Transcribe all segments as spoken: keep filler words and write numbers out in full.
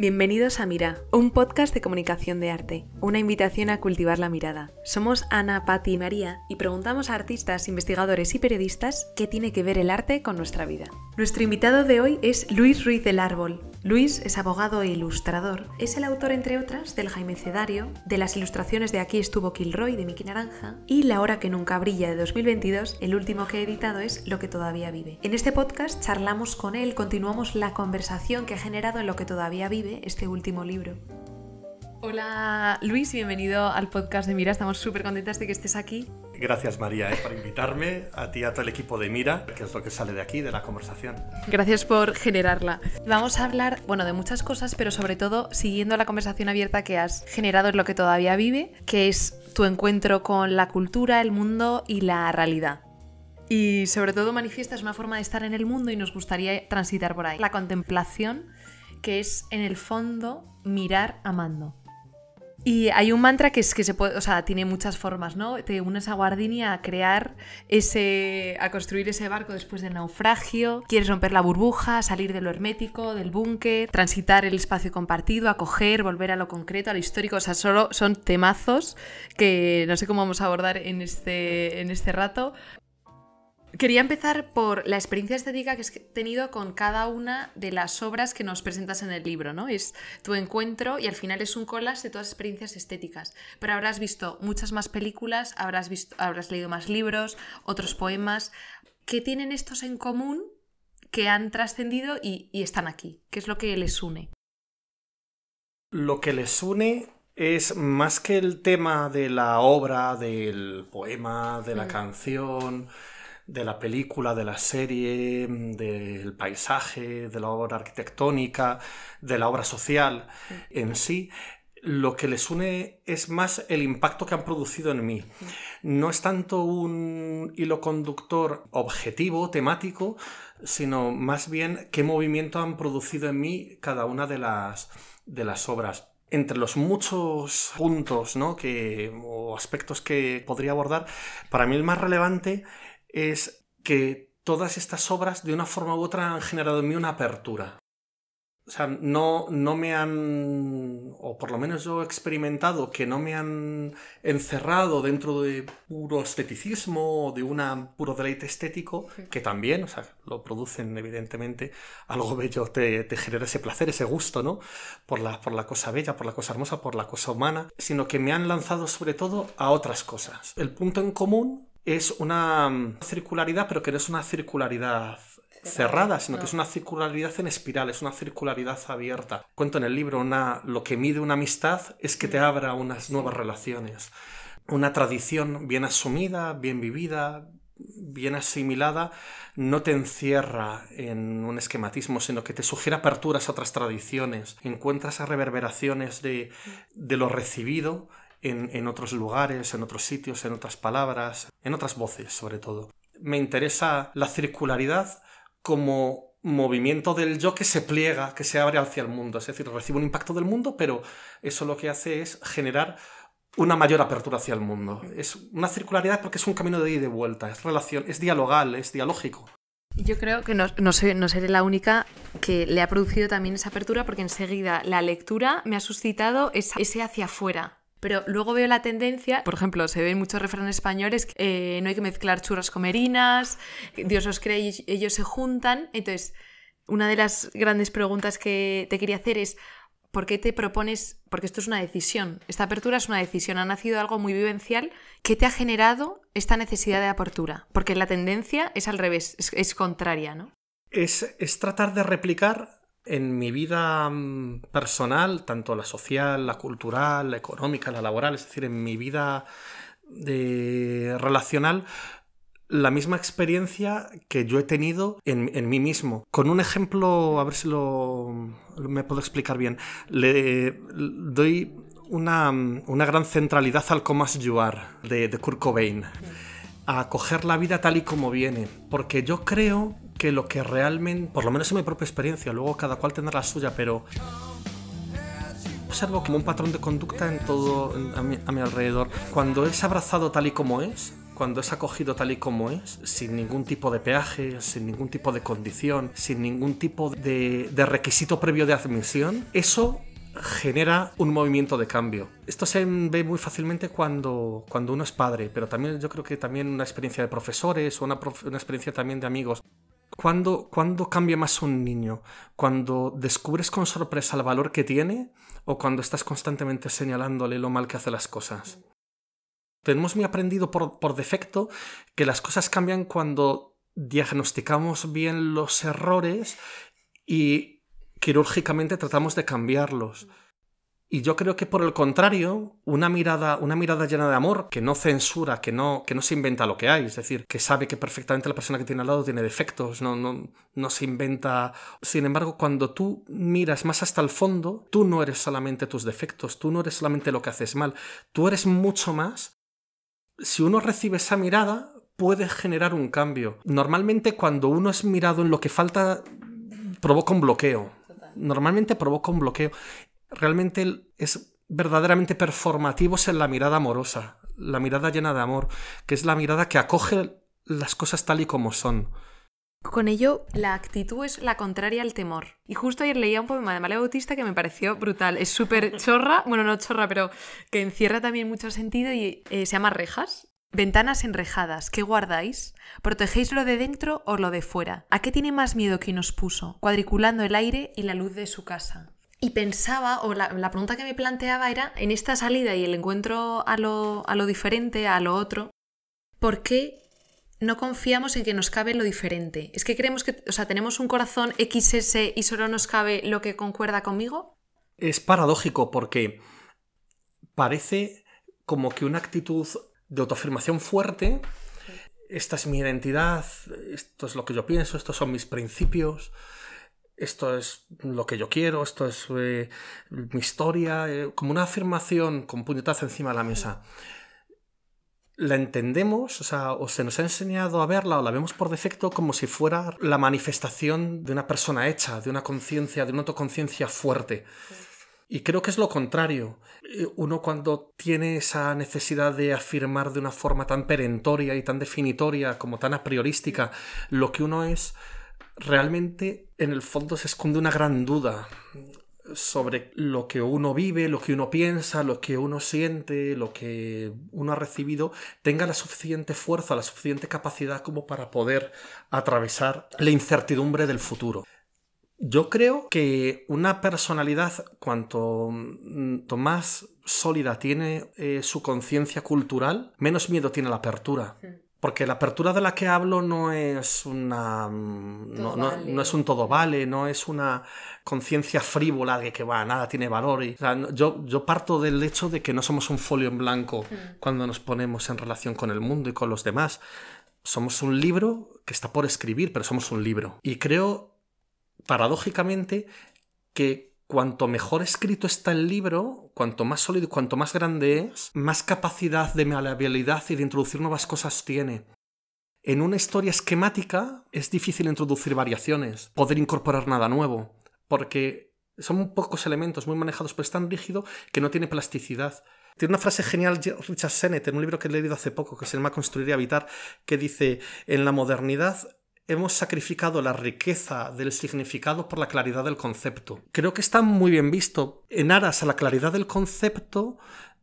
Bienvenidos a Mira, un podcast de comunicación de arte, una invitación a cultivar la mirada. Somos Ana, Pati y María y preguntamos a artistas, investigadores y periodistas qué tiene que ver el arte con nuestra vida. Nuestro invitado de hoy es Luis Ruiz del Árbol. Luis es abogado e ilustrador. Es el autor, entre otras, del Jaime Cedario, de las ilustraciones de Aquí estuvo Kilroy de Miki Naranja y La hora que nunca brilla de dos mil veintidós. El último que he editado es Lo que todavía vive. En este podcast charlamos con él, continuamos la conversación que ha generado en Lo que todavía vive este último libro. Hola Luis, bienvenido al podcast de Mira. Estamos súper contentas de que estés aquí. Gracias María eh, por invitarme, a ti y a todo el equipo de Mira, que es lo que sale de aquí, de la conversación. Gracias por generarla. Vamos a hablar, bueno, de muchas cosas, pero sobre todo siguiendo la conversación abierta que has generado en Lo que todavía vive, que es tu encuentro con la cultura, el mundo y la realidad. Y sobre todo manifiestas una forma de estar en el mundo y nos gustaría transitar por ahí. La contemplación, que es en el fondo mirar amando. Y hay un mantra que es que se puede, o sea, tiene muchas formas, ¿no? Te unes a Guardini a crear ese, a construir ese barco después del naufragio. Quieres romper la burbuja, salir de lo hermético, del búnker, transitar el espacio compartido, acoger, volver a lo concreto, a lo histórico. O sea, solo son temazos que no sé cómo vamos a abordar en este, en este rato. Quería empezar por la experiencia estética que has tenido con cada una de las obras que nos presentas en el libro, ¿no? Es tu encuentro y al final es un collage de todas las experiencias estéticas. Pero habrás visto muchas más películas, habrás, visto, habrás leído más libros, otros poemas. ¿Qué tienen estos en común que han trascendido y, y están aquí? ¿Qué es lo que les une? Lo que les une es más que el tema de la obra, del poema, de la mm. canción, de la película, de la serie, del paisaje, de la obra arquitectónica, de la obra social sí. en sí. Lo que les une es más el impacto que han producido en mí. No es tanto un hilo conductor objetivo, temático, sino más bien qué movimiento han producido en mí cada una de las, de las obras. Entre los muchos puntos, ¿no? que, o aspectos que podría abordar, para mí el más relevante es que todas estas obras de una forma u otra han generado en mí una apertura. O sea, no, no me han, o por lo menos yo he experimentado que no me han encerrado dentro de puro esteticismo o de un puro deleite estético, que también, o sea, lo producen evidentemente, algo bello te, te genera ese placer, ese gusto, ¿no? Por la, por la cosa bella, por la cosa hermosa, por la cosa humana, sino que me han lanzado sobre todo a otras cosas. El punto en común es una circularidad, pero que no es una circularidad cerrada, sino no. que es una circularidad en espiral, es una circularidad abierta. Cuento en el libro, una, lo que mide una amistad es que te abra unas nuevas relaciones. Una tradición bien asumida, bien vivida, bien asimilada, no te encierra en un esquematismo, sino que te sugiere aperturas a otras tradiciones. Encuentras reverberaciones de, de lo recibido En, en otros lugares, en otros sitios, en otras palabras, en otras voces sobre todo. Me interesa la circularidad como movimiento del yo que se pliega, que se abre hacia el mundo. Es decir, recibe un impacto del mundo, pero eso lo que hace es generar una mayor apertura hacia el mundo. Es una circularidad porque es un camino de ida y de vuelta, es relación, es dialogal, es dialógico. Yo creo que no, no, sé, no seré la única que le ha producido también esa apertura, porque enseguida la lectura me ha suscitado esa, ese hacia afuera. Pero luego veo la tendencia, por ejemplo, se ven muchos refranes españoles, eh, no hay que mezclar churras con merinas, Dios los cree y ellos se juntan. Entonces, una de las grandes preguntas que te quería hacer es, ¿por qué te propones? Porque esto es una decisión, esta apertura es una decisión, ha nacido algo muy vivencial. ¿Qué te ha generado esta necesidad de apertura? Porque la tendencia es al revés, es, es contraria, ¿no? Es, es tratar de replicar en mi vida personal, tanto la social, la cultural, la económica, la laboral, es decir, en mi vida de relacional, la misma experiencia que yo he tenido en, en mí mismo. Con un ejemplo, a ver si lo me puedo explicar bien, le doy una, una gran centralidad al Comas Yuar de, de Kurt Cobain, a coger la vida tal y como viene, porque yo creo que lo que realmente, por lo menos en mi propia experiencia, luego cada cual tendrá la suya, pero observo como un patrón de conducta en todo a mi, a mi alrededor. Cuando es abrazado tal y como es, cuando es acogido tal y como es, sin ningún tipo de peaje, sin ningún tipo de condición, sin ningún tipo de, de requisito previo de admisión, eso genera un movimiento de cambio. Esto se ve muy fácilmente cuando, cuando uno es padre, pero también yo creo que también una experiencia de profesores o una, prof, una experiencia también de amigos. ¿Cuándo, ¿Cuándo cambia más un niño? ¿Cuando descubres con sorpresa el valor que tiene o cuando estás constantemente señalándole lo mal que hace las cosas? Tenemos muy aprendido por, por defecto que las cosas cambian cuando diagnosticamos bien los errores y quirúrgicamente tratamos de cambiarlos. Y yo creo que por el contrario, una mirada, una mirada llena de amor, que no censura, que no, que no se inventa lo que hay, es decir, que sabe que perfectamente la persona que tiene al lado tiene defectos, no, no, no se inventa. Sin embargo, cuando tú miras más hasta el fondo, tú no eres solamente tus defectos, tú no eres solamente lo que haces mal, tú eres mucho más. Si uno recibe esa mirada, puede generar un cambio. Normalmente cuando uno es mirado en lo que falta, provoca un bloqueo. Normalmente provoca un bloqueo. Realmente es verdaderamente performativo en la mirada amorosa, la mirada llena de amor, que es la mirada que acoge las cosas tal y como son. Con ello, la actitud es la contraria al temor. Y justo ayer leía un poema de Amalia Bautista que me pareció brutal. Es súper chorra, bueno, no chorra, pero que encierra también mucho sentido y eh, se llama Rejas. Ventanas enrejadas, ¿qué guardáis? ¿Protegéis lo de dentro o lo de fuera? ¿A qué tiene más miedo quien os puso, cuadriculando el aire y la luz de su casa? Y pensaba, o la, la pregunta que me planteaba era, en esta salida y el encuentro a lo, a lo diferente, a lo otro, ¿por qué no confiamos en que nos cabe lo diferente? ¿Es que creemos que, o sea, tenemos un corazón equis ese y solo nos cabe lo que concuerda conmigo? Es paradójico porque parece como que una actitud de autoafirmación fuerte, esta es mi identidad, esto es lo que yo pienso, estos son mis principios, esto es lo que yo quiero, esto es eh, mi historia, eh, como una afirmación con puñetazo encima de la mesa. La entendemos, o sea, o se nos ha enseñado a verla o la vemos por defecto como si fuera la manifestación de una persona hecha, de una conciencia, de una autoconciencia fuerte. Y creo que es lo contrario. Uno cuando tiene esa necesidad de afirmar de una forma tan perentoria y tan definitoria, como tan a priorística, lo que uno es, realmente en el fondo se esconde una gran duda sobre lo que uno vive, lo que uno piensa, lo que uno siente, lo que uno ha recibido, tenga la suficiente fuerza, la suficiente capacidad como para poder atravesar la incertidumbre del futuro. Yo creo que una personalidad, cuanto más sólida tiene eh, su conciencia cultural, menos miedo tiene la apertura. Porque la apertura de la que hablo no es una no, no, no es un todo vale, no es una conciencia frívola de que va, nada tiene valor. Y, o sea, yo, yo parto del hecho de que no somos un folio en blanco mm. cuando nos ponemos en relación con el mundo y con los demás. Somos un libro que está por escribir, pero somos un libro. Y creo, paradójicamente, que cuanto mejor escrito está el libro, cuanto más sólido y cuanto más grande es, más capacidad de maleabilidad y de introducir nuevas cosas tiene. En una historia esquemática es difícil introducir variaciones, poder incorporar nada nuevo, porque son pocos elementos muy manejados, pero es tan rígido que no tiene plasticidad. Tiene una frase genial Richard Sennett en un libro que he leído hace poco, que se llama Construir y Habitar, que dice: en la modernidad hemos sacrificado la riqueza del significado por la claridad del concepto. Creo que está muy bien visto. En aras a la claridad del concepto,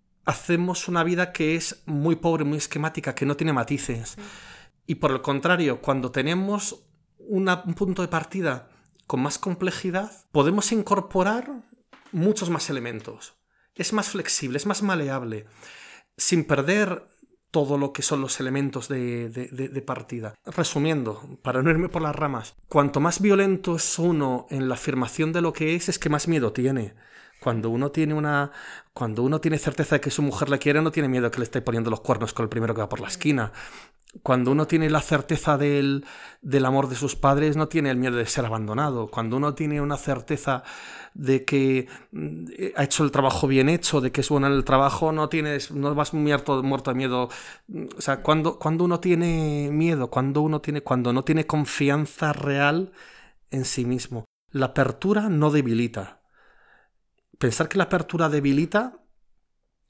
hacemos una vida que es muy pobre, muy esquemática, que no tiene matices. Sí. Y por el contrario, cuando tenemos una, un punto de partida con más complejidad, podemos incorporar muchos más elementos. Es más flexible, es más maleable, sin perder todo lo que son los elementos de, de, de, de partida. Resumiendo, para no irme por las ramas, cuanto más violento es uno en la afirmación de lo que es, es que más miedo tiene. Cuando uno tiene una, cuando uno tiene certeza de que su mujer le quiere, no tiene miedo de que le esté poniendo los cuernos con el primero que va por la esquina. Cuando uno tiene la certeza del, del amor de sus padres, no tiene el miedo de ser abandonado. Cuando uno tiene una certeza de que ha hecho el trabajo bien hecho, de que es bueno en el trabajo, no tienes, no vas muerto, muerto de miedo. O sea, cuando, cuando uno tiene miedo, cuando uno tiene, cuando no tiene confianza real en sí mismo. La apertura no debilita. Pensar que la apertura debilita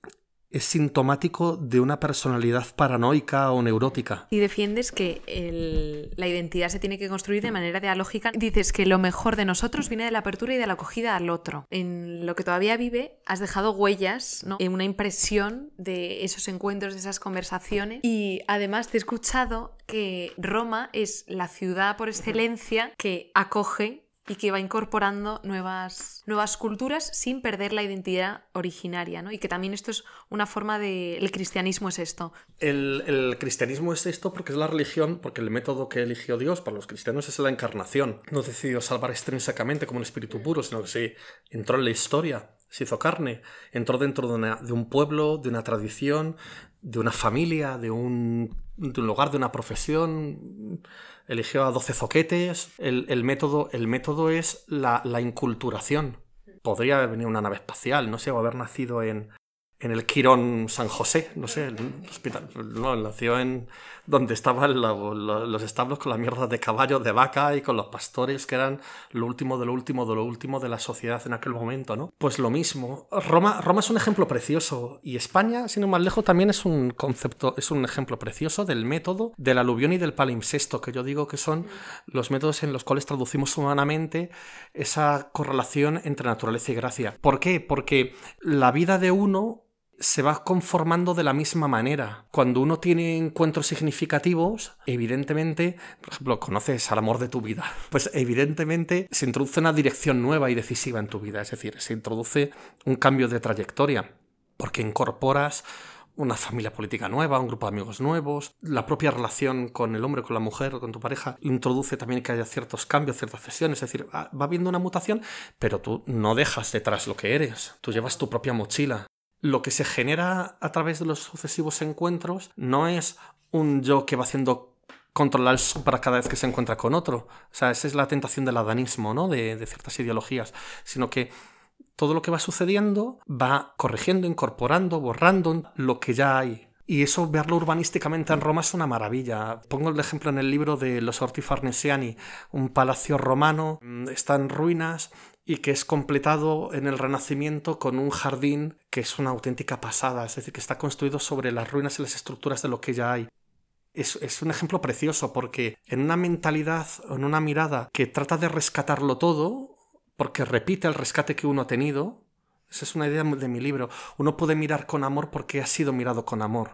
es sintomático de una personalidad paranoica o neurótica. Y defiendes que el, la identidad se tiene que construir de manera dialógica. Dices que lo mejor de nosotros viene de la apertura y de la acogida al otro. En lo que todavía vive has dejado huellas, ¿no? En una impresión de esos encuentros, de esas conversaciones. Y además te he escuchado que Roma es la ciudad por excelencia que acoge y que va incorporando nuevas, nuevas culturas sin perder la identidad originaria, ¿no? Y que también esto es una forma de... El cristianismo es esto. El, el cristianismo es esto porque es la religión, porque el método que eligió Dios para los cristianos es la encarnación. No decidió salvar extrínsecamente como un espíritu puro, sino que sí entró en la historia, se hizo carne, entró dentro de, una, de un pueblo, de una tradición, de una familia, de un, de un lugar, de una profesión. Eligió a doce zoquetes. El, el, método, el método es la, la inculturación. Podría haber venido una nave espacial, no sé, o haber nacido en, en el Quirón San José, no sé, el hospital. No, nació en donde estaban lo, lo, los establos con la mierda de caballos, de vaca y con los pastores, que eran lo último de lo último de lo último de la sociedad en aquel momento, ¿no? Pues lo mismo. Roma, Roma es un ejemplo precioso, y España, sin ir más lejos, también es un concepto, es un ejemplo precioso del método del aluvión y del palimpsesto, que yo digo que son los métodos en los cuales traducimos humanamente esa correlación entre naturaleza y gracia. ¿Por qué? Porque la vida de uno se va conformando de la misma manera. Cuando uno tiene encuentros significativos, evidentemente, por ejemplo, conoces al amor de tu vida, pues evidentemente se introduce una dirección nueva y decisiva en tu vida, es decir, se introduce un cambio de trayectoria, porque incorporas una familia política nueva, un grupo de amigos nuevos, la propia relación con el hombre, con la mujer o con tu pareja introduce también que haya ciertos cambios, ciertas cesiones, es decir, va habiendo una mutación, pero tú no dejas detrás lo que eres, tú llevas tu propia mochila. Lo que se genera a través de los sucesivos encuentros no es un yo que va haciendo controlar el sombra cada vez que se encuentra con otro. O sea, esa es la tentación del adanismo, ¿no? De, de ciertas ideologías. Sino que todo lo que va sucediendo va corrigiendo, incorporando, borrando lo que ya hay. Y eso, verlo urbanísticamente en Roma es una maravilla. Pongo el ejemplo en el libro de los Orti Farnesiani. Un palacio romano está en ruinas y que es completado en el Renacimiento con un jardín que es una auténtica pasada, es decir, que está construido sobre las ruinas y las estructuras de lo que ya hay. Es, es un ejemplo precioso porque en una mentalidad, en una mirada que trata de rescatarlo todo, porque repite el rescate que uno ha tenido, esa es una idea de mi libro, uno puede mirar con amor porque ha sido mirado con amor.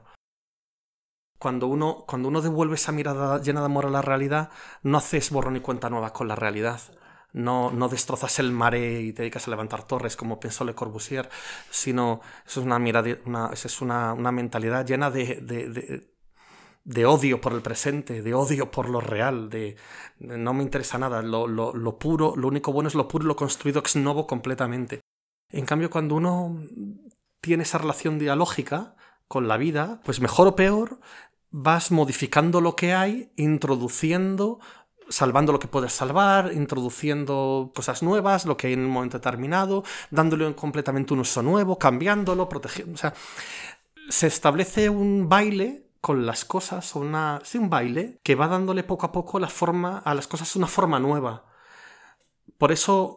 Cuando uno, cuando uno devuelve esa mirada llena de amor a la realidad, no haces borrón y cuenta nueva con la realidad. No, no destrozas el mare y te dedicas a levantar torres como pensó Le Corbusier, sino eso es una, mirada, una, eso es una, una mentalidad llena de, de, de, de odio por el presente, de odio por lo real, de, de no me interesa nada, lo, lo, lo puro, lo único bueno es lo puro y lo construido ex novo completamente. En cambio, cuando uno tiene esa relación dialógica con la vida, pues mejor o peor, vas modificando lo que hay, introduciendo, salvando lo que puedes salvar, introduciendo cosas nuevas, lo que hay en un momento determinado, dándole completamente un uso nuevo, cambiándolo, protegiendo. O sea, se establece un baile con las cosas, una, sí, un baile que va dándole poco a poco la forma a las cosas, una forma nueva. Por eso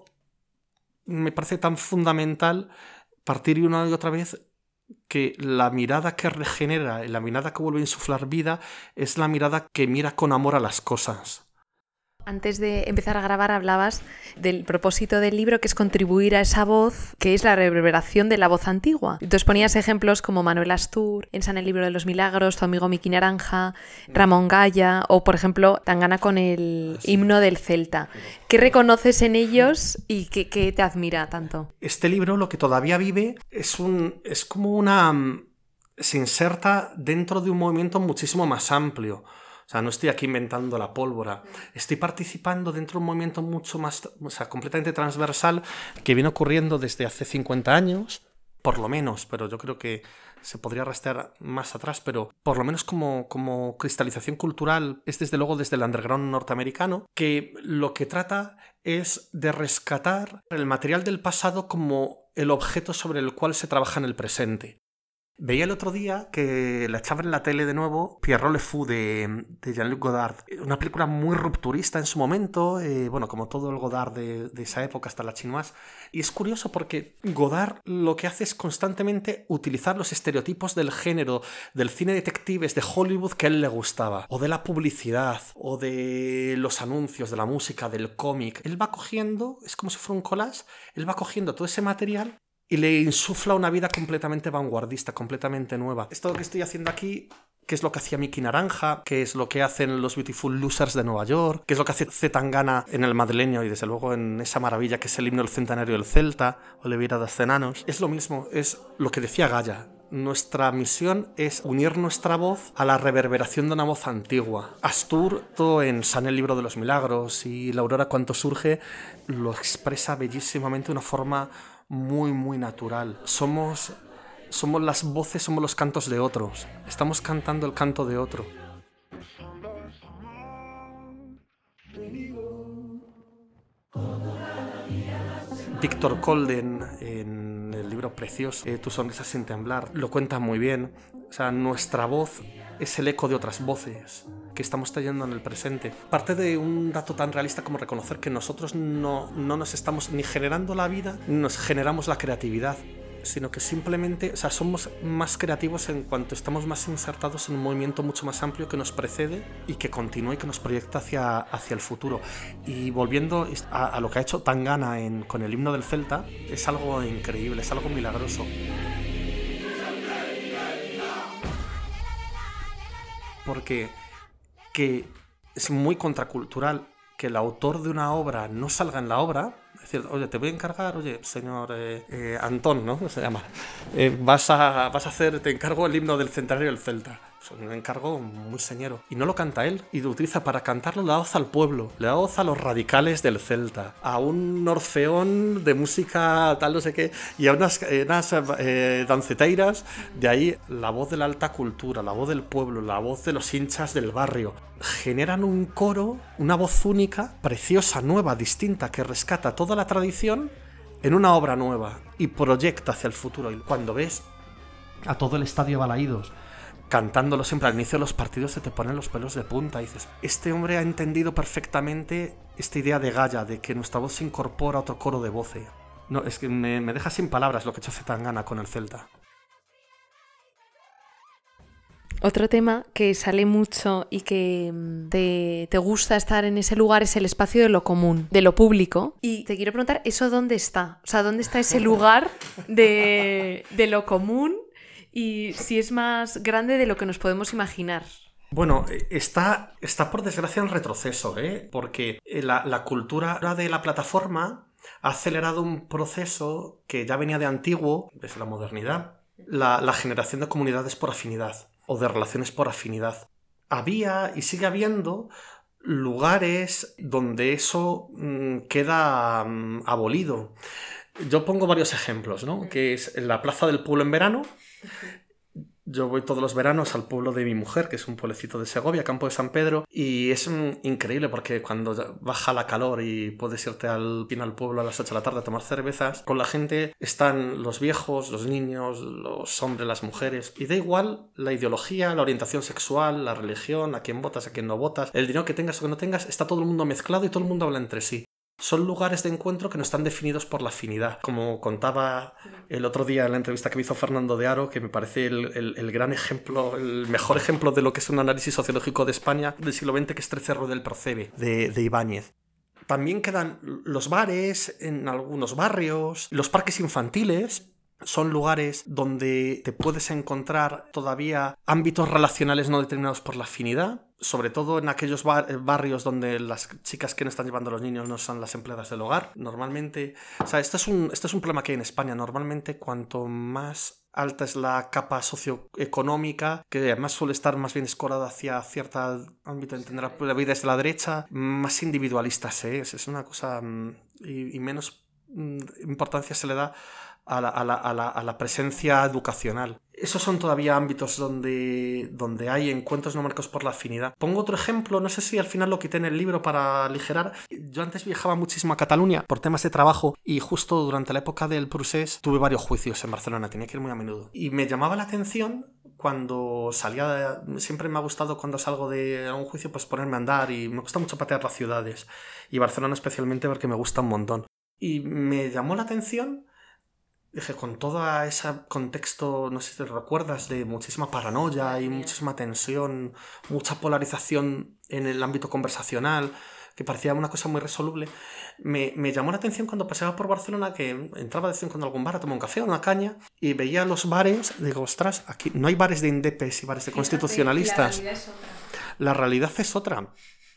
me parece tan fundamental partir una y otra vez que la mirada que regenera y la mirada que vuelve a insuflar vida es la mirada que mira con amor a las cosas. Antes de empezar a grabar hablabas del propósito del libro, que es contribuir a esa voz, que es la reverberación de la voz antigua. Entonces ponías ejemplos como Manuel Astur, en San el Libro de los Milagros, tu amigo Miki Naranja, Ramón Gaya, o por ejemplo Tangana con el himno del Celta. ¿Qué reconoces en ellos y qué, qué te admira tanto? Este libro, lo que todavía vive, es, un, es como una... se inserta dentro de un movimiento muchísimo más amplio. O sea, no estoy aquí inventando la pólvora. Estoy participando dentro de un movimiento mucho más, o sea, completamente transversal que viene ocurriendo desde hace cincuenta años, por lo menos, pero yo creo que se podría rastrear más atrás, pero por lo menos como, como cristalización cultural es desde luego desde el underground norteamericano, que lo que trata es de rescatar el material del pasado como el objeto sobre el cual se trabaja en el presente. Veía el otro día que la echaban en la tele de nuevo, Pierrot Le Fou de, de Jean-Luc Godard. Una película muy rupturista en su momento, eh, bueno, como todo el Godard de, de esa época, hasta la Chinoise. Y es curioso porque Godard lo que hace es constantemente utilizar los estereotipos del género, del cine detectives de Hollywood que a él le gustaba, o de la publicidad, o de los anuncios, de la música, del cómic. Él va cogiendo, es como si fuera un collage, él va cogiendo todo ese material y le insufla una vida completamente vanguardista, completamente nueva. Esto que estoy haciendo aquí, que es lo que hacía Miki Naranja, que es lo que hacen los Beautiful Losers de Nueva York, que es lo que hace Zetangana en El Madrileño y desde luego en esa maravilla que es el himno del centenario del Celta, Oliveira das Cenanos. Es lo mismo, es lo que decía Gaia. Nuestra misión es unir nuestra voz a la reverberación de una voz antigua. Astur, todo en San el libro de los milagros y La aurora cuanto surge, lo expresa bellísimamente de una forma muy, muy natural. Somos, somos las voces, somos los cantos de otros. Estamos cantando el canto de otro. Víctor Colden, en el libro precioso, eh, Tu sonrisa sin temblar, lo cuenta muy bien. O sea, nuestra voz es el eco de otras voces que estamos trayendo en el presente. Parte de un dato tan realista como reconocer que nosotros no, no nos estamos ni generando la vida, ni nos generamos la creatividad, sino que simplemente, o sea, somos más creativos en cuanto estamos más insertados en un movimiento mucho más amplio que nos precede y que continúa y que nos proyecta hacia, hacia el futuro. Y volviendo a, a lo que ha hecho Tangana en, con el himno del Celta, es algo increíble, es algo milagroso. Porque que es muy contracultural que el autor de una obra no salga en la obra. Es decir, oye, te voy a encargar, oye, señor eh, eh, Antón, ¿no? Se llama. Eh, vas, a, vas a hacer, te encargo el himno del centenario del Celta. Es un encargo muy señero. Y no lo canta él. Y lo utiliza para cantarlo, le da voz al pueblo. Le da voz a los radicales del Celta. A un orfeón de música tal no sé qué. Y a unas, eh, unas eh, danceteiras. De ahí la voz de la alta cultura, la voz del pueblo, la voz de los hinchas del barrio. Generan un coro, una voz única, preciosa, nueva, distinta, que rescata toda la tradición en una obra nueva y proyecta hacia el futuro. Y cuando ves a todo el estadio Balaídos cantándolo siempre al inicio de los partidos, se te ponen los pelos de punta y dices, este hombre ha entendido perfectamente esta idea de Gaia, de que nuestra voz se incorpora a otro coro de voces. No, es que me, me deja sin palabras lo que ha hecho Zetangana con el Celta. Otro tema que sale mucho y que te, te gusta estar en ese lugar es el espacio de lo común, de lo público. Y te quiero preguntar, ¿eso dónde está? O sea, ¿dónde está ese lugar de, de lo común? Y si es más grande de lo que nos podemos imaginar. Bueno, está, está por desgracia en retroceso, ¿eh? Porque la, la cultura de la plataforma ha acelerado un proceso que ya venía de antiguo, desde la modernidad, la, la generación de comunidades por afinidad o de relaciones por afinidad. Había y sigue habiendo lugares donde eso mmm, queda mmm, abolido. Yo pongo varios ejemplos, ¿no? Que es en la Plaza del Pueblo en verano. Yo voy todos los veranos al pueblo de mi mujer, que es un pueblecito de Segovia, Campo de San Pedro, y es un, increíble porque cuando baja la calor y puedes irte al fin al pueblo a las ocho de la tarde a tomar cervezas, con la gente están los viejos, los niños, los hombres, las mujeres, y da igual la ideología, la orientación sexual, la religión, a quién votas, a quién no votas, el dinero que tengas o que no tengas, está todo el mundo mezclado y todo el mundo habla entre sí. Son lugares de encuentro que no están definidos por la afinidad. Como contaba el otro día en la entrevista que me hizo Fernando de Haro, que me parece el, el, el gran ejemplo, el mejor ejemplo de lo que es un análisis sociológico de España del siglo veinte, que es Trece del Percebe, de, de Ibáñez. También quedan los bares en algunos barrios, los parques infantiles. Son lugares donde te puedes encontrar todavía ámbitos relacionales no determinados por la afinidad, sobre todo en aquellos bar- barrios donde las chicas que no están llevando a los niños no son las empleadas del hogar. Normalmente, o sea, esto es un, esto es un problema que hay en España. Normalmente, cuanto más alta es la capa socioeconómica, que además suele estar más bien escorada hacia cierto ámbito de entender la vida desde la derecha, más individualista se es. Es una cosa... y, y menos importancia se le da a la, a, la, a, la, a la presencia educacional. esos son todavía ámbitos donde, donde hay encuentros no marcados por la afinidad. Pongo otro ejemplo, no sé si al final lo quité en el libro para aligerar. Yo antes viajaba muchísimo a Cataluña por temas de trabajo y justo durante la época del Procés tuve varios juicios en Barcelona, tenía que ir muy a menudo. Y me llamaba la atención cuando salía, de, siempre me ha gustado cuando salgo de un juicio pues ponerme a andar y me gusta mucho patear las ciudades y Barcelona especialmente porque me gusta un montón. Y me llamó la atención, dije, con todo ese contexto, no sé si te recuerdas, de muchísima paranoia y muchísima tensión, mucha polarización en el ámbito conversacional, que parecía una cosa muy resoluble, me, me llamó la atención cuando paseaba por Barcelona, que entraba de vez en cuando a algún bar a tomar un café o una caña, y veía los bares, digo, ostras, aquí no hay bares de indepes y bares de constitucionalistas. La realidad es otra. La realidad es otra.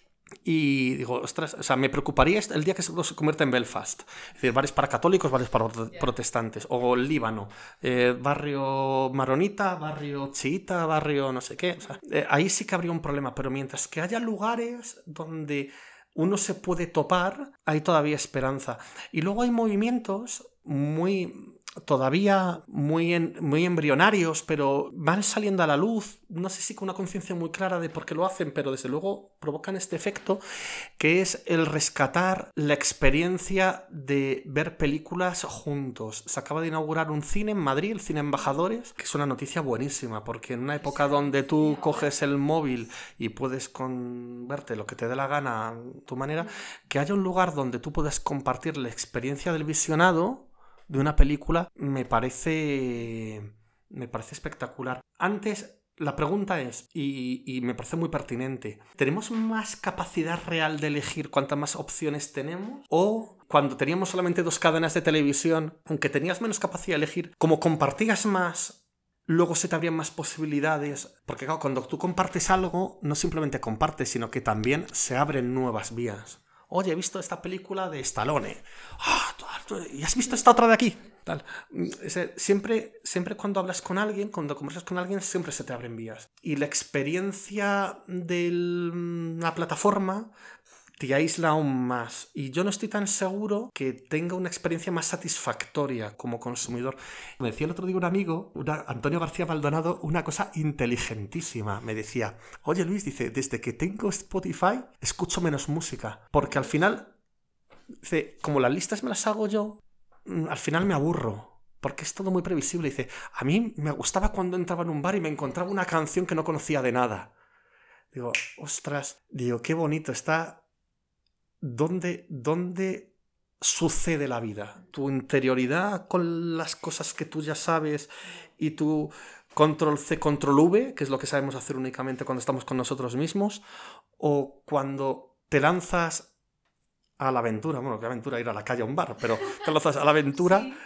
Y digo, ostras, o sea, me preocuparía el día que se convierta en Belfast. Es decir, bares para católicos, bares para yeah. protestantes. O el Líbano, eh, barrio maronita, barrio chiita, barrio no sé qué. O sea, eh, ahí sí que habría un problema, pero mientras que haya lugares donde uno se puede topar, hay todavía esperanza. Y luego hay movimientos muy... todavía muy, en, muy embrionarios, pero van saliendo a la luz, no sé si con una conciencia muy clara de por qué lo hacen, pero desde luego provocan este efecto, que es el rescatar la experiencia de ver películas juntos. Se acaba de inaugurar un cine en Madrid, el Cine Embajadores, que es una noticia buenísima, porque en una época donde tú coges el móvil y puedes con... verte lo que te dé la gana a tu manera, que haya un lugar donde tú puedas compartir la experiencia del visionado de una película, me parece me parece espectacular. Antes, la pregunta es, y, y me parece muy pertinente, ¿tenemos más capacidad real de elegir cuantas más opciones tenemos? ¿O cuando teníamos solamente dos cadenas de televisión, aunque tenías menos capacidad de elegir, como compartías más, luego se te abrían más posibilidades? Porque claro, cuando tú compartes algo, no simplemente compartes, sino que también se abren nuevas vías. Oye, he visto esta película de Stallone. Oh, ¿y has visto esta otra de aquí? Tal. Siempre, siempre cuando hablas con alguien, cuando conversas con alguien, siempre se te abren vías. Y la experiencia de la plataforma te aísla aún más. Y yo no estoy tan seguro que tenga una experiencia más satisfactoria como consumidor. Me decía el otro día un amigo, una, Antonio García Maldonado, una cosa inteligentísima. Me decía, oye Luis, dice, desde que tengo Spotify escucho menos música. Porque al final, dice, como las listas me las hago yo, al final me aburro. Porque es todo muy previsible. Dice, a mí me gustaba cuando entraba en un bar y me encontraba una canción que no conocía de nada. Digo, ostras, digo, qué bonito está... ¿Dónde, ¿Dónde sucede la vida? ¿Tu interioridad con las cosas que tú ya sabes y tu control C, control V, que es lo que sabemos hacer únicamente cuando estamos con nosotros mismos? ¿O cuando te lanzas a la aventura? Bueno, ¿qué aventura? Ir a la calle a un bar, pero te lanzas a la aventura... Sí.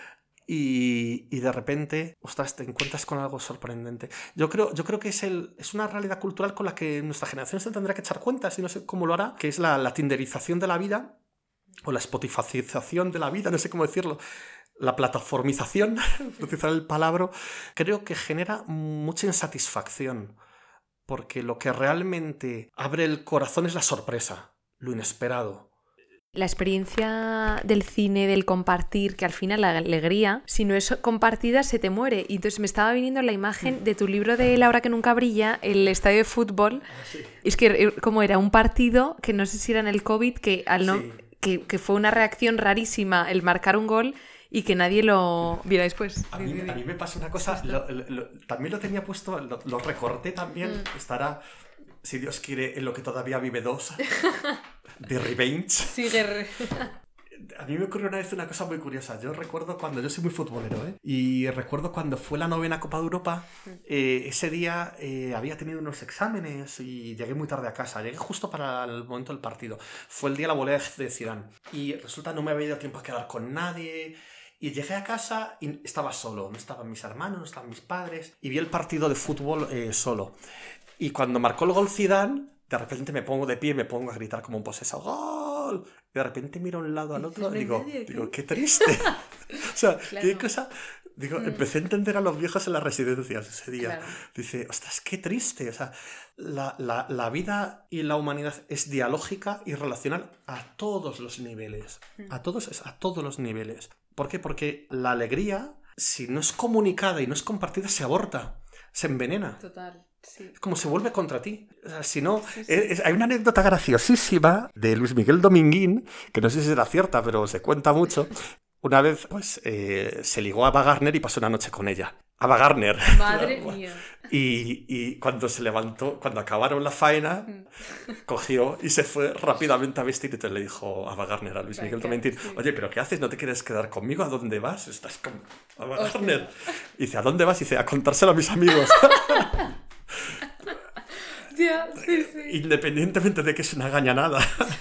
Y, y de repente, ostras, te encuentras con algo sorprendente. Yo creo, yo creo que es, el, es una realidad cultural con la que nuestra generación se tendrá que echar cuentas, y no sé cómo lo hará, que es la, la tinderización de la vida, o la spotificación de la vida, no sé cómo decirlo, la plataformización, utilizar el palabra, creo que genera mucha insatisfacción, porque lo que realmente abre el corazón es la sorpresa, lo inesperado. La experiencia del cine, del compartir, que al final la alegría, si no es compartida, se te muere. Y entonces me estaba viniendo la imagen de tu libro de La hora que nunca brilla, el estadio de fútbol. Sí. Es que como era un partido, que no sé si era en el COVID, que, al no, sí. que, que fue una reacción rarísima el marcar un gol y que nadie lo viera después. A mí, a mí me pasa una cosa, lo, lo, lo, también lo tenía puesto, lo, lo recorté también, mm. estará... Si Dios quiere, en lo que todavía vive dos, de Revenge. Sí, guerre. A mí me ocurrió una vez una cosa muy curiosa. Yo recuerdo cuando... Yo soy muy futbolero, ¿eh? Y recuerdo cuando fue la novena Copa de Europa, eh, ese día eh, había tenido unos exámenes y llegué muy tarde a casa. Llegué justo para el momento del partido. Fue el día de la volea de Zidane. Y resulta no me había dado tiempo a quedar con nadie... Y llegué a casa y estaba solo. No estaban mis hermanos, no estaban mis padres. Y vi el partido de fútbol eh, solo. Y cuando marcó el gol Zidane, de repente me pongo de pie y me pongo a gritar como un posesado. ¡Gol! Y de repente miro a un lado al otro y digo, digo, qué triste. O sea, claro. Qué cosa... Digo, mm. empecé a entender a los viejos en las residencias ese día. Claro. Dice, ostras, qué triste. O sea, la, la, la vida y la humanidad es dialógica y relacional a todos los niveles. Mm. A todos, a todos los niveles. ¿Por qué? Porque la alegría si no es comunicada y no es compartida, se aborta, se envenena. Total. Sí. Es como se vuelve contra ti. O sea, si no, sí, sí. Es, es, hay una anécdota graciosísima de Luis Miguel Dominguín, que no sé si será cierta, pero se cuenta mucho. Una vez, pues, eh, se ligó a Ava Gardner y pasó una noche con ella. Ava Gardner. Madre mía. Y, y cuando se levantó, cuando acabaron la faena, cogió y se fue rápidamente a vestir y te le dijo a Ava Gardner, a Luis Miguel Dominguín, sí. Oye, ¿pero qué haces? ¿No te quieres quedar conmigo? ¿A dónde vas? Estás con Ava Gardner. Y dice, ¿a dónde vas? Y dice, a contárselo a mis amigos. Ya, sí, sí. Independientemente de que es una gañanada.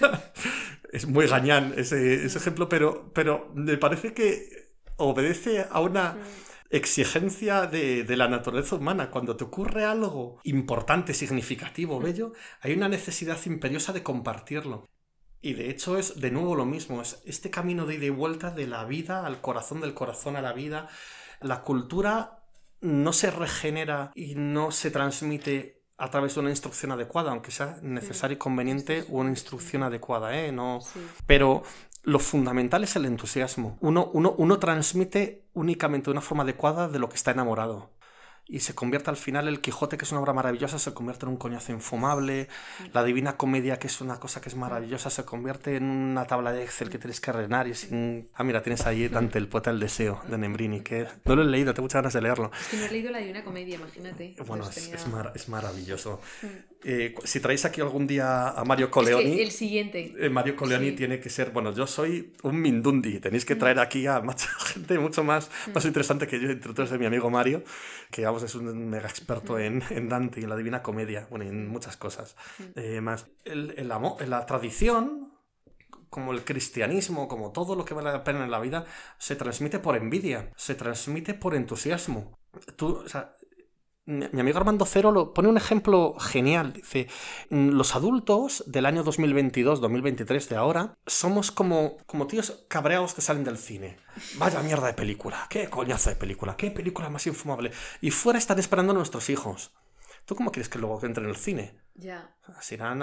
Es muy gañán ese, ese ejemplo, pero, pero me parece que obedece a una exigencia de, de la naturaleza humana. Cuando te ocurre algo importante, significativo, bello, hay una necesidad imperiosa de compartirlo. Y de hecho es de nuevo lo mismo, es este camino de ida y vuelta de la vida al corazón, del corazón a la vida. La cultura no se regenera y no se transmite a través de una instrucción adecuada, aunque sea necesario y conveniente una instrucción adecuada, ¿eh? No... Sí. Pero lo fundamental es el entusiasmo. Uno, uno, uno transmite únicamente de una forma adecuada de lo que está enamorado. Y se convierte al final el Quijote, que es una obra maravillosa, se convierte en un coñazo infumable. La Divina Comedia, que es una cosa que es maravillosa, se convierte en una tabla de Excel que tienes que rellenar y sin... Ah, mira, tienes ahí Dante, el poeta del deseo, de Nembrini, que no lo he leído, tengo muchas ganas de leerlo. Es que no he leído la Divina Comedia, imagínate. Bueno, es, tenía... es, mar, es maravilloso. Eh, si traéis aquí algún día a Mario Colleoni... Es que el siguiente. Eh, Mario Colleoni sí. Tiene que ser... Bueno, yo soy un mindundi, tenéis que traer aquí a mucha gente mucho más, más interesante que yo, entre todos de mi amigo Mario, que vamos, es un mega experto en, en Dante y en la Divina Comedia, bueno, en muchas cosas. Eh, más, el, el amor, la tradición, como el cristianismo, como todo lo que vale la pena en la vida, se transmite por envidia, se transmite por entusiasmo. Tú, o sea, mi, mi amigo Armando Cero lo, pone un ejemplo genial. Dice, los adultos del año dos mil veintidós, dos mil veintitrés de ahora, somos como, como tíos cabreados que salen del cine. Vaya mierda de película, qué coñazo de película, qué película más infumable. Y fuera están esperando a nuestros hijos. ¿Tú cómo quieres que luego entren en el cine? Ya. Se irán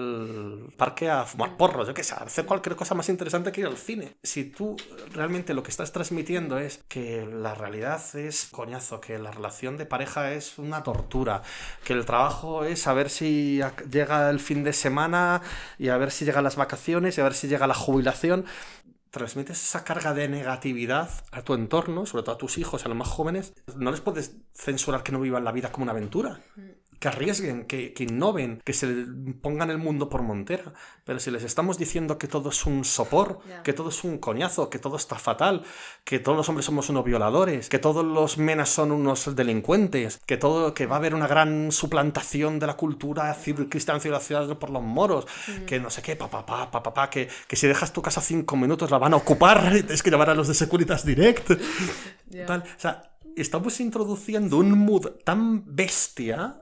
al parque a fumar porros, yo qué sé, a hacer cualquier cosa más interesante que ir al cine. Si tú realmente lo que estás transmitiendo es que la realidad es coñazo, que la relación de pareja es una tortura, que el trabajo es a ver si llega el fin de semana y a ver si llegan las vacaciones y a ver si llega la jubilación, transmites esa carga de negatividad a tu entorno, sobre todo a tus hijos, a los más jóvenes. No les puedes censurar que no vivan la vida como una aventura, que arriesguen, que, que innoven, que se pongan el mundo por montera. Pero si les estamos diciendo que todo es un sopor, yeah. que todo es un coñazo, que todo está fatal, que todos los hombres somos unos violadores, que todos los menas son unos delincuentes, que todo, que va a haber una gran suplantación de la cultura cristiana ciudadana por los moros, mm. que no sé qué, papá, papá, papá, pa, que, que si dejas tu casa cinco minutos la van a ocupar y tienes que llamar a los de Securitas Direct. Yeah. Tal. O sea, estamos introduciendo un mood tan bestia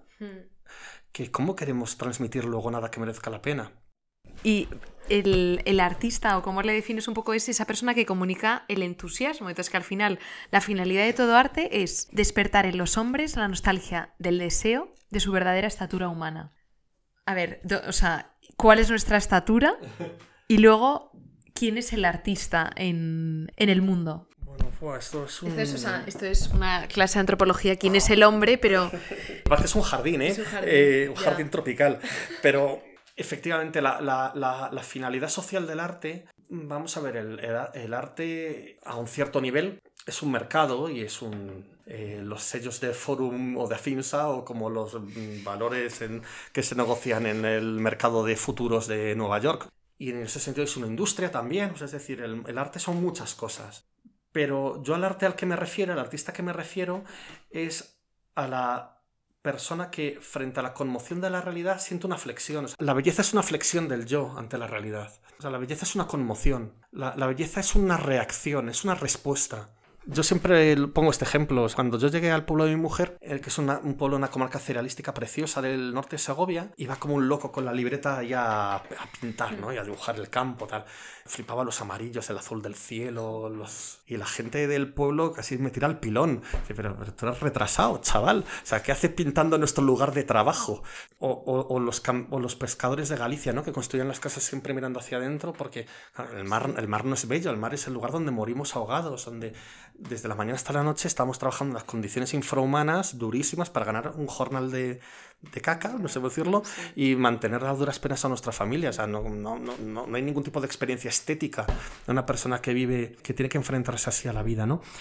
que ¿cómo queremos transmitir luego nada que merezca la pena? Y el, el artista, o como le defines un poco, es esa persona que comunica el entusiasmo. Entonces que al final la finalidad de todo arte es despertar en los hombres la nostalgia del deseo de su verdadera estatura humana. A ver, do, o sea, ¿cuál es nuestra estatura? Y luego, ¿quién es el artista en, en el mundo? Bueno, esto es un... Esto es, o sea, esto es una clase de antropología. ¿Quién es el hombre? Pero... Aparte es un jardín, ¿eh? Es un jardín, eh, un jardín tropical. Pero efectivamente la, la, la, la finalidad social del arte, vamos a ver, el, el, el arte a un cierto nivel es un mercado y es un... Eh, los sellos de Forum o de Afinsa o como los mm, valores en, que se negocian en el mercado de futuros de Nueva York. Y en ese sentido es una industria también, o sea, es decir, el, el arte son muchas cosas. Pero yo al arte al que me refiero, al artista que me refiero, es a la persona que frente a la conmoción de la realidad siente una flexión. O sea, la belleza es una flexión del yo ante la realidad. O sea, la belleza es una conmoción. La, la belleza es una reacción, es una respuesta. Yo siempre pongo este ejemplo. Cuando yo llegué al pueblo de mi mujer, que es una, un pueblo, una comarca cerealística preciosa del norte de Segovia, iba como un loco con la libreta ya a, a pintar, ¿no? Y a dibujar el campo, tal. Flipaba los amarillos, el azul del cielo, los... y la gente del pueblo casi me tira al pilón. Dice, pero, pero tú eres retrasado, chaval. O sea, ¿qué haces pintando nuestro lugar de trabajo? O, o, o, los, o los pescadores de Galicia, ¿no? Que construían las casas siempre mirando hacia adentro porque el mar, el mar no es bello, el mar es el lugar donde morimos ahogados, donde desde la mañana hasta la noche estamos trabajando en las condiciones infrahumanas, durísimas, para ganar un jornal de, de caca, no sé cómo decirlo, y mantener a duras penas a nuestra familia. O sea, no, no, no, no hay ningún tipo de experiencia estética de una persona que vive, que tiene que enfrentarse así a la vida, ¿no?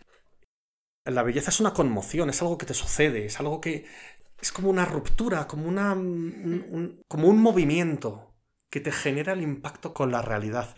La belleza es una conmoción, es algo que te sucede, es algo que es como una ruptura, como, una, un, un, como un movimiento que te genera el impacto con la realidad.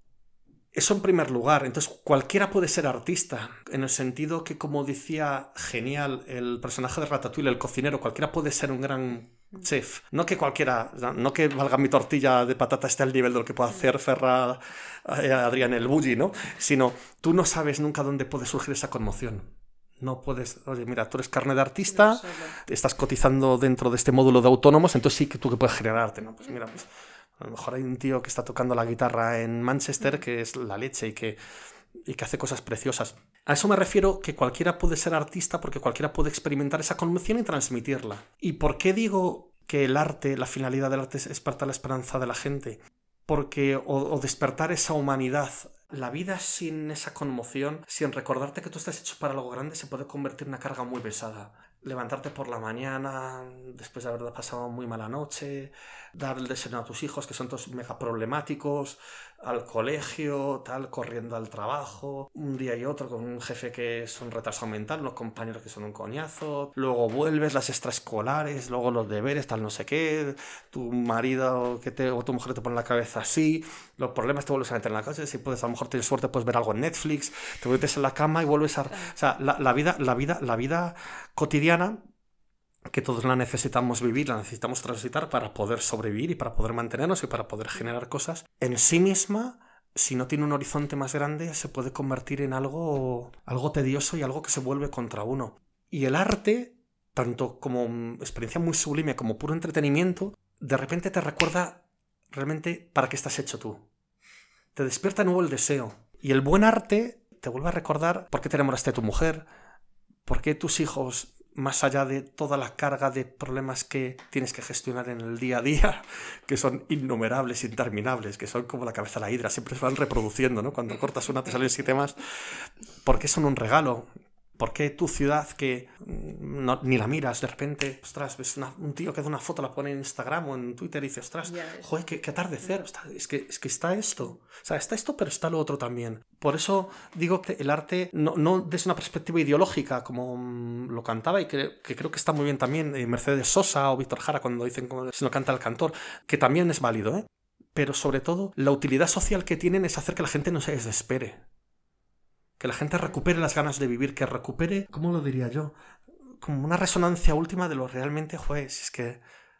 Eso en primer lugar. Entonces cualquiera puede ser artista, en el sentido que, como decía genial el personaje de Ratatouille, el cocinero, cualquiera puede ser un gran chef. No que cualquiera, no que valga mi tortilla de patata esté al nivel de lo que puede hacer Ferra, eh, Adrián el Bulli, ¿no? Sino tú no sabes nunca dónde puede surgir esa conmoción. No puedes, oye, mira, tú eres carne de artista, estás cotizando dentro de este módulo de autónomos, entonces sí que tú que puedes generar arte, ¿no? Pues mira, pues a lo mejor hay un tío que está tocando la guitarra en Manchester que es la leche y que, y que hace cosas preciosas. A eso me refiero, que cualquiera puede ser artista porque cualquiera puede experimentar esa conmoción y transmitirla. ¿Y por qué digo que el arte, la finalidad del arte es despertar la esperanza de la gente? Porque, o, o despertar esa humanidad. La vida sin esa conmoción, sin recordarte que tú estás hecho para algo grande, se puede convertir en una carga muy pesada. Levantarte por la mañana, después de haber pasado muy mala noche, dar el desayuno a tus hijos, que son todos mega problemáticos, al colegio, tal, corriendo al trabajo, un día y otro con un jefe que es un retraso mental, unos compañeros que son un coñazo, luego vuelves, las extraescolares, luego los deberes, tal no sé qué, tu marido que te, o tu mujer te pone la cabeza así, los problemas te vuelves a meter en la casa, si puedes, a lo mejor tienes suerte, puedes ver algo en Netflix, te metes en la cama y vuelves a... O sea, la, la vida, la vida, la vida cotidiana, que todos la necesitamos vivir, la necesitamos transitar para poder sobrevivir y para poder mantenernos y para poder generar cosas, en sí misma, si no tiene un horizonte más grande, se puede convertir en algo, algo tedioso y algo que se vuelve contra uno. Y el arte, tanto como experiencia muy sublime como puro entretenimiento, de repente te recuerda realmente para qué estás hecho tú. Te despierta de nuevo el deseo. Y el buen arte te vuelve a recordar por qué te enamoraste de tu mujer, por qué tus hijos, más allá de toda la carga de problemas que tienes que gestionar en el día a día, que son innumerables, interminables, que son como la cabeza de la hidra, siempre se van reproduciendo, ¿no? Cuando cortas una te salen siete más. ¿Por qué son un regalo? ¿Por qué tu ciudad, que no, ni la miras, de repente, ostras, ves una, un tío que da una foto, la pone en Instagram o en Twitter y dice, ostras, joder, qué, qué atardecer, ostras, es, que, es que está esto. O sea, está esto, pero está lo otro también. Por eso digo que el arte, no, no desde una perspectiva ideológica, como mmm, lo cantaba, y que, que creo que está muy bien también eh, Mercedes Sosa o Víctor Jara cuando dicen como si no canta el cantor, que también es válido, ¿eh? Pero sobre todo, la utilidad social que tienen es hacer que la gente no se desespere. Que la gente recupere las ganas de vivir, que recupere, ¿cómo lo diría yo? Como una resonancia última de lo realmente, joder, es que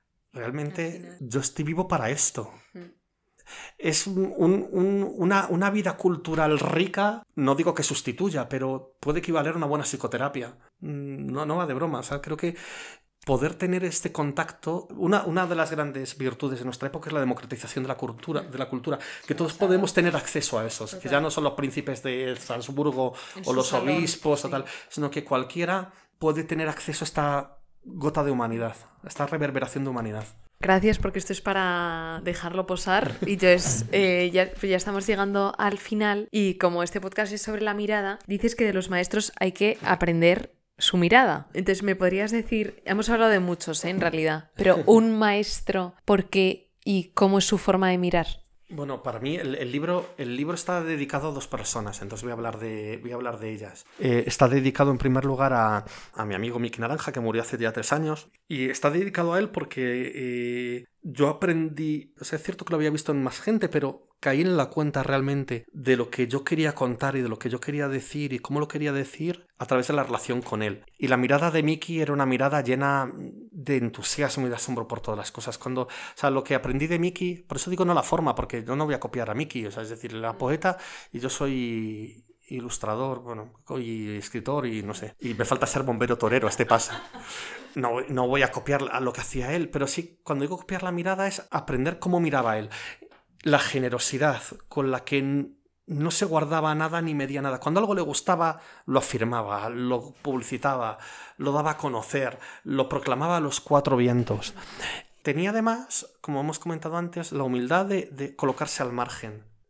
realmente yo estoy vivo para esto. Mm. Es un, un, una, una vida cultural rica, no digo que sustituya, pero puede equivaler a una buena psicoterapia. No, no va de broma, o sea, creo que poder tener este contacto, una, una de las grandes virtudes de nuestra época es la democratización de la cultura, de la cultura, que todos podemos tener acceso a eso, que ya no son los príncipes de Salzburgo o los obispos sí. o tal, sino que cualquiera puede tener acceso a esta gota de humanidad, a esta reverberación de humanidad. Gracias, porque esto es para dejarlo posar y entonces eh, ya, ya estamos llegando al final, y como este podcast es sobre la mirada, dices que de los maestros hay que aprender su mirada. Entonces, ¿me podrías decir? Hemos hablado de muchos, ¿eh? En realidad, pero un maestro, ¿por qué y cómo es su forma de mirar? Bueno, para mí el, el, libro, el libro está dedicado a dos personas, entonces voy a hablar de, voy a hablar de ellas. Eh, está dedicado en primer lugar a, a mi amigo Miki Naranja, que murió hace ya tres años, y está dedicado a él porque eh, yo aprendí, o sea, es cierto que lo había visto en más gente, pero caí en la cuenta realmente de lo que yo quería contar y de lo que yo quería decir y cómo lo quería decir a través de la relación con él. Y la mirada de Miki era una mirada llena de entusiasmo y de asombro por todas las cosas. Cuando, o sea, lo que aprendí de Miki, por eso digo no la forma, porque yo no voy a copiar a Miki, o sea, es decir, era poeta y yo soy ilustrador, bueno, y escritor y no sé. Y me falta ser bombero torero, a este paso. No, no voy a copiar a lo que hacía él, pero sí, cuando digo copiar la mirada es aprender cómo miraba él. La generosidad con la que no se guardaba nada ni medía nada. Cuando algo le gustaba, lo afirmaba, lo publicitaba, lo daba a conocer, lo proclamaba a los cuatro vientos. Tenía además, como hemos comentado antes, la humildad de, de colocarse al margen.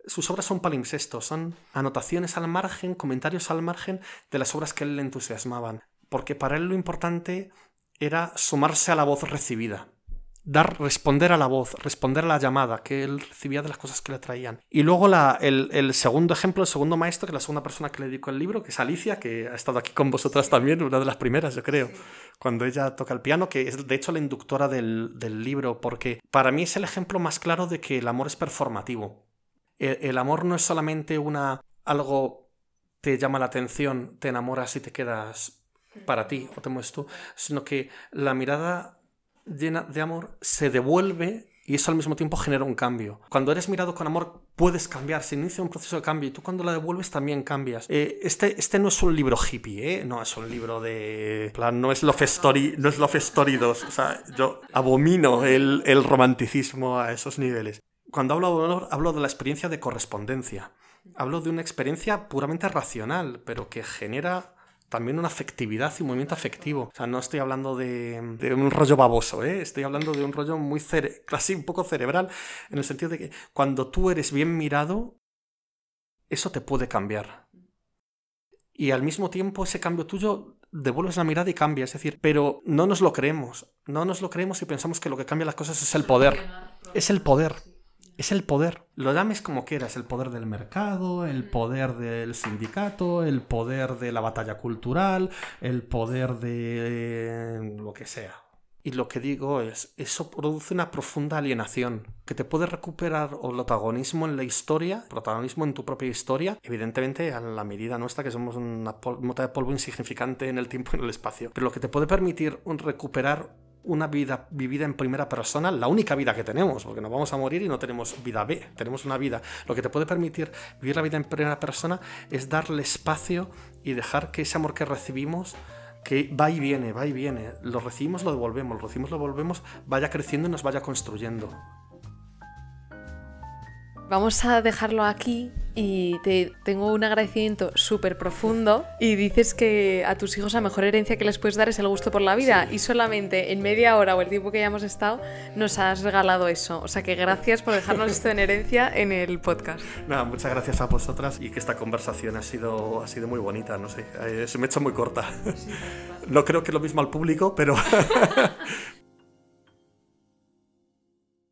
sus obras son palimpsestos, son anotaciones al margen, comentarios al margen de las obras que a él le entusiasmaban. Porque para él lo importante era sumarse a la voz recibida. Dar, responder a la voz, responder a la llamada que él recibía de las cosas que le traían. Y luego la, el, el segundo ejemplo, el segundo maestro, que es la segunda persona que le dedicó el libro, que es Alicia, que ha estado aquí con vosotras también, una de las primeras, yo creo, cuando ella toca el piano, que es de hecho la inductora del, del libro, porque para mí es el ejemplo más claro de que el amor es performativo. El, el amor no es solamente una algo te llama la atención, te enamoras y te quedas para ti, o te mueves tú, sino que la mirada llena de amor se devuelve y eso al mismo tiempo genera un cambio. Cuando eres mirado con amor puedes cambiar, se inicia un proceso de cambio y tú cuando la devuelves también cambias. Eh, este, este no es un libro hippie, ¿eh? No es un libro de... plan, no es Love Story, no es Love Story dos. O sea, yo abomino el, el romanticismo a esos niveles. Cuando hablo de amor, hablo de la experiencia de correspondencia. Hablo de una experiencia puramente racional, pero que genera también una afectividad y un movimiento afectivo. O sea, no estoy hablando de, de un rollo baboso, ¿eh? Estoy hablando de un rollo muy cere- casi un poco cerebral, en el sentido de que cuando tú eres bien mirado, eso te puede cambiar. Y al mismo tiempo ese cambio tuyo devuelves la mirada y cambia. Es decir, pero no nos lo creemos. No nos lo creemos y pensamos que lo que cambia las cosas es el poder. Es el poder. Es el poder. Lo llames como quieras, el poder del mercado, el poder del sindicato, el poder de la batalla cultural, el poder de lo que sea. Y lo que digo es, eso produce una profunda alienación, que te puede recuperar el protagonismo en la historia, protagonismo en tu propia historia, evidentemente a la medida nuestra, que somos una pol- mota de polvo insignificante en el tiempo y en el espacio. Pero lo que te puede permitir un recuperar una vida vivida en primera persona, la única vida que tenemos, porque nos vamos a morir y no tenemos vida B, tenemos una vida. Lo que te puede permitir vivir la vida en primera persona es darle espacio y dejar que ese amor que recibimos, que va y viene, va y viene, lo recibimos, lo devolvemos, lo recibimos, lo devolvemos, vaya creciendo y nos vaya construyendo. Vamos a dejarlo aquí y te tengo un agradecimiento súper profundo y dices que a tus hijos la mejor herencia que les puedes dar es el gusto por la vida, sí. Y solamente en media hora o el tiempo que ya hemos estado nos has regalado eso, o sea que gracias por dejarnos esto en herencia en el podcast. Nada, muchas gracias a vosotras y que esta conversación ha sido, ha sido muy bonita, no sé, eh, se me ha hecho muy corta. Sí, no creo que lo mismo al público, pero...